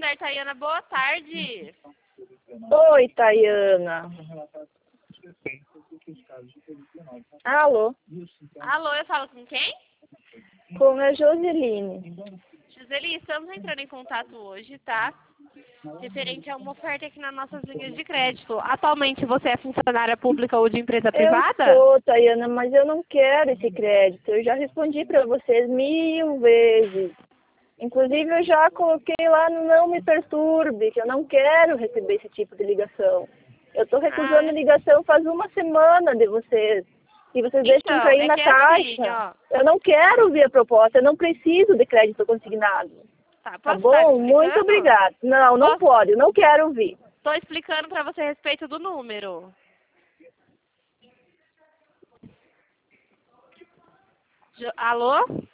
Santander, Tayana, boa tarde. Oi, Tayana. Alô? Alô, eu falo com quem? Com a Joseline. Giseli, estamos entrando em contato hoje, tá? Referente a uma oferta aqui nas nossas linhas de crédito. Atualmente você é funcionária pública ou de empresa privada? Eu sou, Tayana, mas eu não quero esse crédito. Eu já respondi para vocês 1000 vezes. Inclusive, eu já coloquei lá no Não Me Perturbe, que eu não quero receber esse tipo de ligação. Eu estou recusando ligação faz uma semana de vocês. E vocês deixam Então, cair é na que caixa. assim, ó. Eu não quero ver a proposta, eu não preciso de crédito consignado. Tá, Tá posso estar bom? explicando? Muito obrigada. Não, não pode, eu não quero ouvir. Tô explicando pra você a respeito do número. Alô?